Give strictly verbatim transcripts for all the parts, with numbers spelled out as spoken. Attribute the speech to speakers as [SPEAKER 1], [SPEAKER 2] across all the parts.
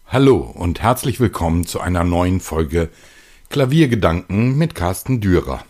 [SPEAKER 1] Hallo und herzlich willkommen zu einer neuen Folge Klaviergedanken mit Carsten Dürer.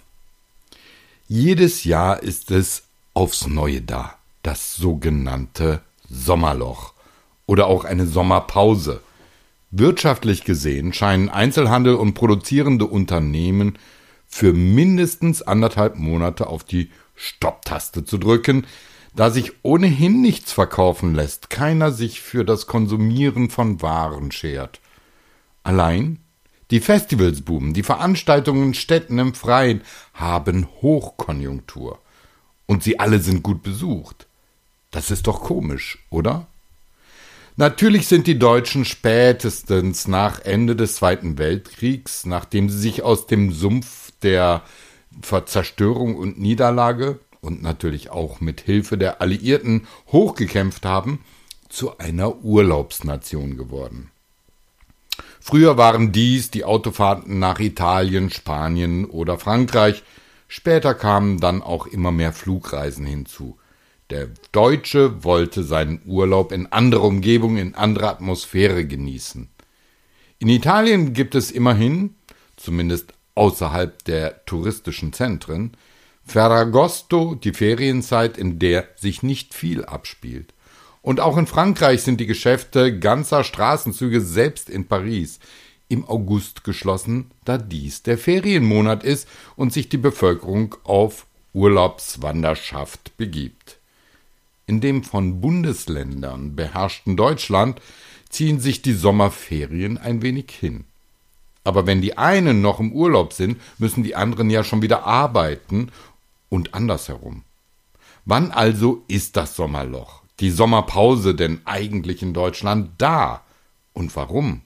[SPEAKER 1] Jedes Jahr ist es aufs Neue da, das sogenannte Sommerloch oder auch eine Sommerpause. Wirtschaftlich gesehen scheinen Einzelhandel und produzierende Unternehmen für mindestens anderthalb Monate auf die Stopptaste zu drücken, da sich ohnehin nichts verkaufen lässt, keiner sich für das Konsumieren von Waren schert. Allein die Festivals boomen, die Veranstaltungen in Städten im Freien haben Hochkonjunktur. Und sie alle sind gut besucht. Das ist doch komisch, oder? Natürlich sind die Deutschen spätestens nach Ende des Zweiten Weltkriegs, nachdem sie sich aus dem Sumpf der Zerstörung und Niederlage und natürlich auch mit Hilfe der Alliierten hochgekämpft haben, zu einer Urlaubsnation geworden. Früher waren dies die Autofahrten nach Italien, Spanien oder Frankreich, später kamen dann auch immer mehr Flugreisen hinzu. Der Deutsche wollte seinen Urlaub in anderer Umgebung, in anderer Atmosphäre genießen. In Italien gibt es immerhin, zumindest außerhalb der touristischen Zentren, Ferragosto, die Ferienzeit, in der sich nicht viel abspielt. Und auch in Frankreich sind die Geschäfte ganzer Straßenzüge, selbst in Paris, im August geschlossen, da dies der Ferienmonat ist und sich die Bevölkerung auf Urlaubswanderschaft begibt. In dem von Bundesländern beherrschten Deutschland ziehen sich die Sommerferien ein wenig hin. Aber wenn die einen noch im Urlaub sind, müssen die anderen ja schon wieder arbeiten und andersherum. Wann also ist das Sommerloch, die Sommerpause denn eigentlich in Deutschland da? Und warum?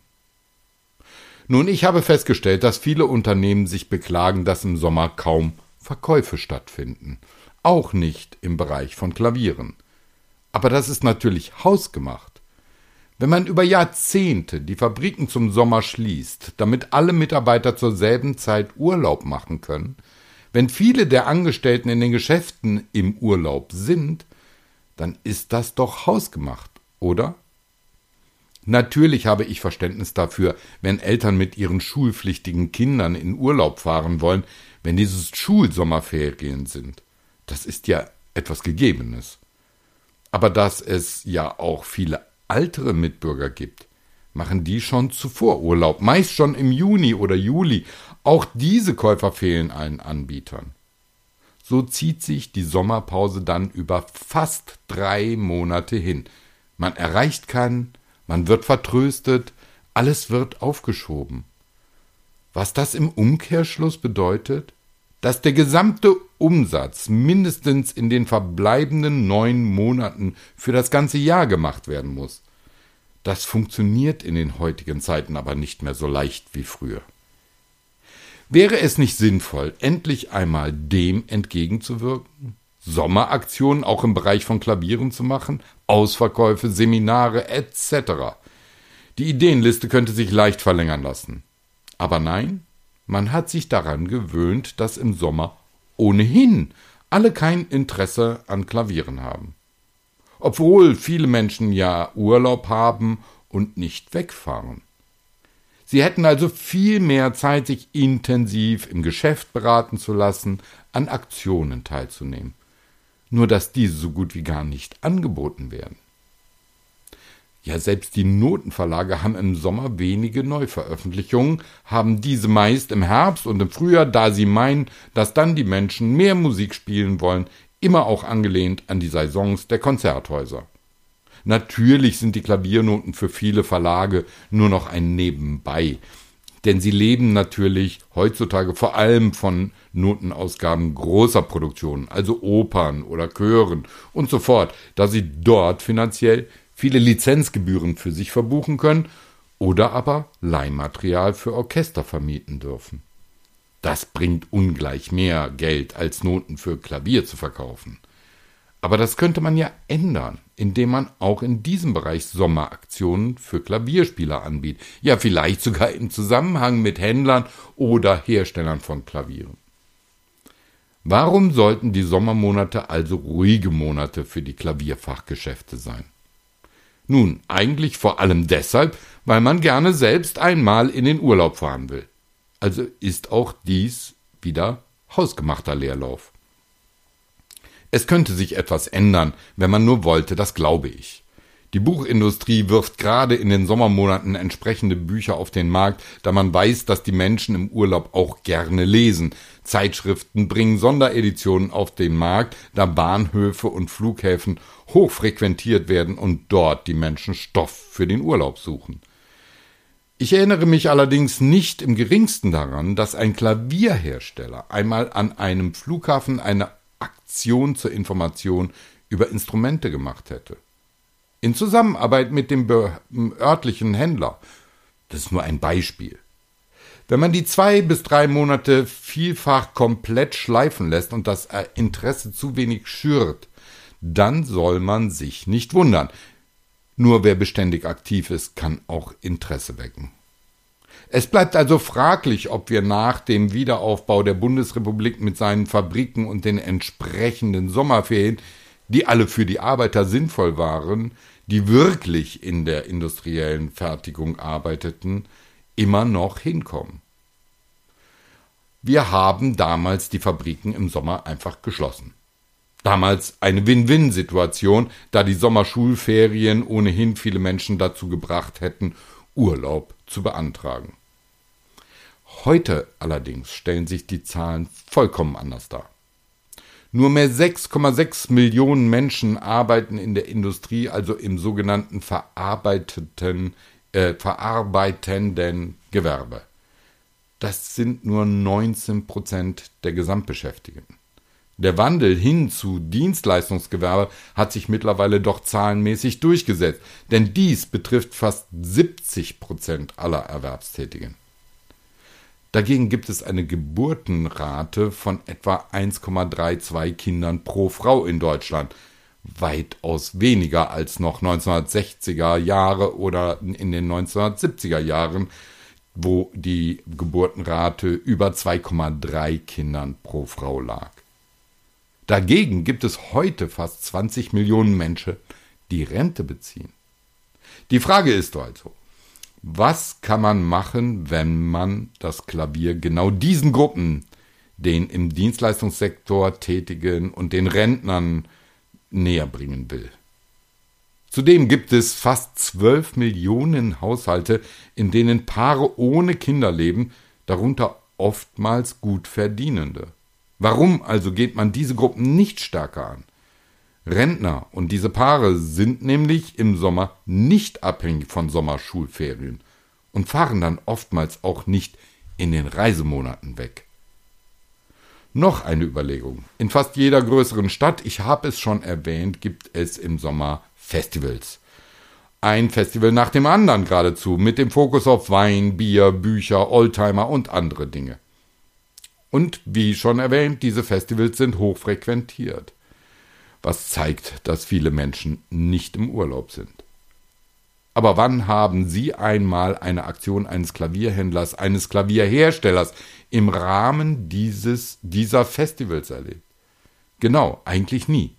[SPEAKER 1] Nun, ich habe festgestellt, dass viele Unternehmen sich beklagen, dass im Sommer kaum Verkäufe stattfinden. Auch nicht im Bereich von Klavieren. Aber das ist natürlich hausgemacht. Wenn man über Jahrzehnte die Fabriken zum Sommer schließt, damit alle Mitarbeiter zur selben Zeit Urlaub machen können, wenn viele der Angestellten in den Geschäften im Urlaub sind, dann ist das doch hausgemacht, oder? Natürlich habe ich Verständnis dafür, wenn Eltern mit ihren schulpflichtigen Kindern in Urlaub fahren wollen, wenn dieses Schulsommerferien sind. Das ist ja etwas Gegebenes. Aber dass es ja auch viele ältere Mitbürger gibt, machen die schon zuvor Urlaub, meist schon im Juni oder Juli. Auch diese Käufer fehlen allen Anbietern. So zieht sich die Sommerpause dann über fast drei Monate hin. Man erreicht keinen, man wird vertröstet, alles wird aufgeschoben. Was das im Umkehrschluss bedeutet? Dass der gesamte Umsatz mindestens in den verbleibenden neun Monaten für das ganze Jahr gemacht werden muss. Das funktioniert in den heutigen Zeiten aber nicht mehr so leicht wie früher. Wäre es nicht sinnvoll, endlich einmal dem entgegenzuwirken? Sommeraktionen auch im Bereich von Klavieren zu machen? Ausverkäufe, Seminare et cetera. Die Ideenliste könnte sich leicht verlängern lassen. Aber nein, man hat sich daran gewöhnt, dass im Sommer ohnehin alle kein Interesse an Klavieren haben. Obwohl viele Menschen ja Urlaub haben und nicht wegfahren. Sie hätten also viel mehr Zeit, sich intensiv im Geschäft beraten zu lassen, an Aktionen teilzunehmen. Nur dass diese so gut wie gar nicht angeboten werden. Ja, selbst die Notenverlage haben im Sommer wenige Neuveröffentlichungen, haben diese meist im Herbst und im Frühjahr, da sie meinen, dass dann die Menschen mehr Musik spielen wollen, immer auch angelehnt an die Saisons der Konzerthäuser. Natürlich sind die Klaviernoten für viele Verlage nur noch ein Nebenbei, denn sie leben natürlich heutzutage vor allem von Notenausgaben großer Produktionen, also Opern oder Chören und so fort, da sie dort finanziell viele Lizenzgebühren für sich verbuchen können oder aber Leihmaterial für Orchester vermieten dürfen. Das bringt ungleich mehr Geld, als Noten für Klavier zu verkaufen. Aber das könnte man ja ändern, indem man auch in diesem Bereich Sommeraktionen für Klavierspieler anbietet. Ja, vielleicht sogar im Zusammenhang mit Händlern oder Herstellern von Klavieren. Warum sollten die Sommermonate also ruhige Monate für die Klavierfachgeschäfte sein? Nun, eigentlich vor allem deshalb, weil man gerne selbst einmal in den Urlaub fahren will. Also ist auch dies wieder hausgemachter Leerlauf. Es könnte sich etwas ändern, wenn man nur wollte, das glaube ich. Die Buchindustrie wirft gerade in den Sommermonaten entsprechende Bücher auf den Markt, da man weiß, dass die Menschen im Urlaub auch gerne lesen. Zeitschriften bringen Sondereditionen auf den Markt, da Bahnhöfe und Flughäfen hochfrequentiert werden und dort die Menschen Stoff für den Urlaub suchen. Ich erinnere mich allerdings nicht im geringsten daran, dass ein Klavierhersteller einmal an einem Flughafen eine Aktion zur Information über Instrumente gemacht hätte. In Zusammenarbeit mit dem örtlichen Händler. Das ist nur ein Beispiel. Wenn man die zwei bis drei Monate vielfach komplett schleifen lässt und das Interesse zu wenig schürt, dann soll man sich nicht wundern. Nur wer beständig aktiv ist, kann auch Interesse wecken. Es bleibt also fraglich, ob wir nach dem Wiederaufbau der Bundesrepublik mit seinen Fabriken und den entsprechenden Sommerferien, die alle für die Arbeiter sinnvoll waren, die wirklich in der industriellen Fertigung arbeiteten, immer noch hinkommen. Wir haben damals die Fabriken im Sommer einfach geschlossen. Damals eine Win-Win-Situation, da die Sommerschulferien ohnehin viele Menschen dazu gebracht hätten, Urlaub zu beantragen. Heute allerdings stellen sich die Zahlen vollkommen anders dar. Nur mehr sechs Komma sechs Millionen Menschen arbeiten in der Industrie, also im sogenannten verarbeiteten, äh, verarbeitenden Gewerbe. Das sind nur neunzehn Prozent der Gesamtbeschäftigten. Der Wandel hin zu Dienstleistungsgewerbe hat sich mittlerweile doch zahlenmäßig durchgesetzt, denn dies betrifft fast siebzig Prozent aller Erwerbstätigen. Dagegen gibt es eine Geburtenrate von etwa eins Komma zweiunddreißig Kindern pro Frau in Deutschland, weitaus weniger als noch neunzehnhundertsechziger Jahre oder in den neunzehnhundertsiebziger Jahren, wo die Geburtenrate über zwei Komma drei Kindern pro Frau lag. Dagegen gibt es heute fast zwanzig Millionen Menschen, die Rente beziehen. Die Frage ist also, was kann man machen, wenn man das Klavier genau diesen Gruppen, den im Dienstleistungssektor Tätigen und den Rentnern näher bringen will? Zudem gibt es fast zwölf Millionen Haushalte, in denen Paare ohne Kinder leben, darunter oftmals gut Verdienende. Warum also geht man diese Gruppen nicht stärker an? Rentner und diese Paare sind nämlich im Sommer nicht abhängig von Sommerschulferien und fahren dann oftmals auch nicht in den Reisemonaten weg. Noch eine Überlegung. In fast jeder größeren Stadt, ich habe es schon erwähnt, gibt es im Sommer Festivals. Ein Festival nach dem anderen geradezu, mit dem Fokus auf Wein, Bier, Bücher, Oldtimer und andere Dinge. Und wie schon erwähnt, diese Festivals sind hochfrequentiert, was zeigt, dass viele Menschen nicht im Urlaub sind. Aber wann haben Sie einmal eine Aktion eines Klavierhändlers, eines Klavierherstellers im Rahmen dieses, dieser Festivals erlebt? Genau, eigentlich nie.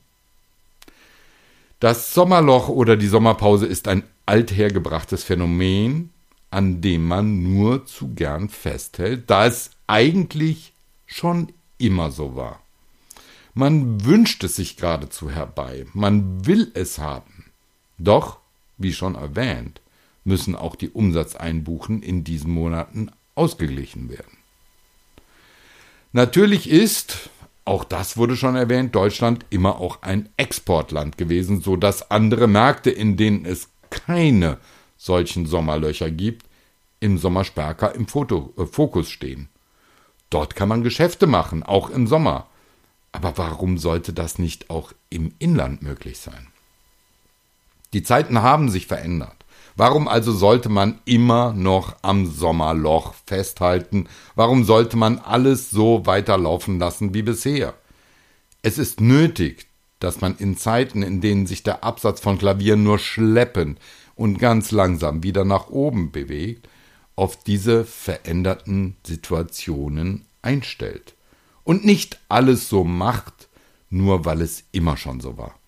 [SPEAKER 1] Das Sommerloch oder die Sommerpause ist ein althergebrachtes Phänomen, an dem man nur zu gern festhält, da es eigentlich schon immer so war. Man wünscht es sich geradezu herbei, man will es haben. Doch, wie schon erwähnt, müssen auch die Umsatzeinbußen in diesen Monaten ausgeglichen werden. Natürlich ist, auch das wurde schon erwähnt, Deutschland immer auch ein Exportland gewesen, so dass andere Märkte, in denen es keine solchen Sommerlöcher gibt, im Sommer stärker im Foto, äh, Fokus stehen. Dort kann man Geschäfte machen, auch im Sommer. Aber warum sollte das nicht auch im Inland möglich sein? Die Zeiten haben sich verändert. Warum also sollte man immer noch am Sommerloch festhalten? Warum sollte man alles so weiterlaufen lassen wie bisher? Es ist nötig, dass man in Zeiten, in denen sich der Absatz von Klavieren nur schleppend und ganz langsam wieder nach oben bewegt, auf diese veränderten Situationen einstellt und nicht alles so macht, nur weil es immer schon so war.